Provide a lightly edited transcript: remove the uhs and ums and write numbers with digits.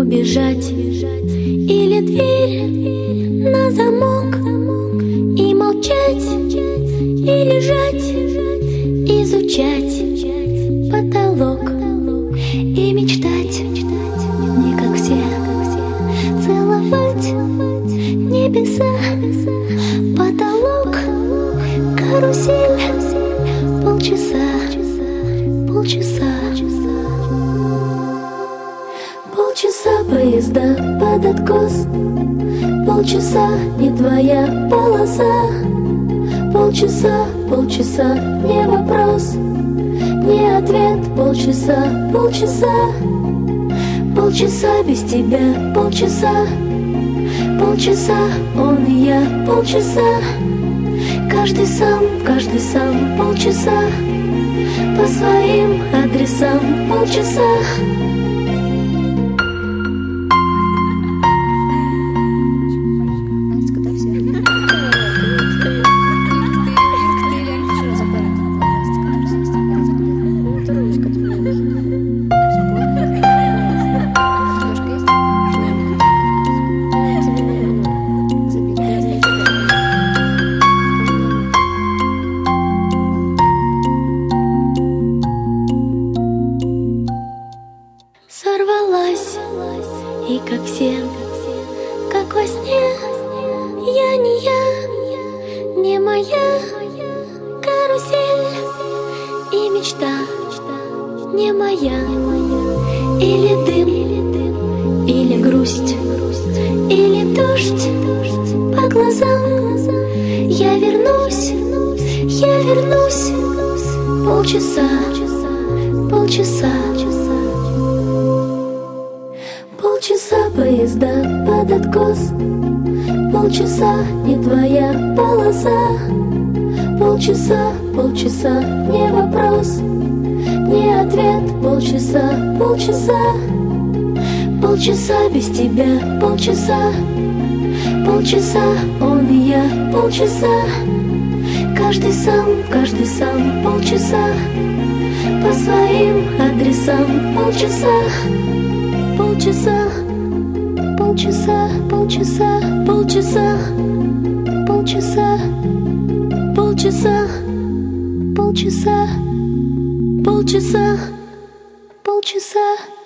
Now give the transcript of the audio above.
убежать, или дверь на замок, и молчать, и лежать, изучать потолок и мечтать, не как все, целовать небеса, потолок, карусель, полчаса, полчаса поезда под откос, полчаса не твоя полоса, полчаса не вопрос, не ответ, полчаса без тебя, полчаса он и я, полчаса каждый сам, полчаса по своим адресам, полчаса. Сорвалась, и как все, как во сне, я не моя, карусель и мечта не моя, или дым, или грусть, или дождь по глазам. Я вернусь, полчаса, полчаса поезда под откос, полчаса не твоя полоса, полчаса не вопрос, не ответ, полчаса без тебя, полчаса он и я, полчаса каждый сам, полчаса по своим адресам, полчаса полчаса.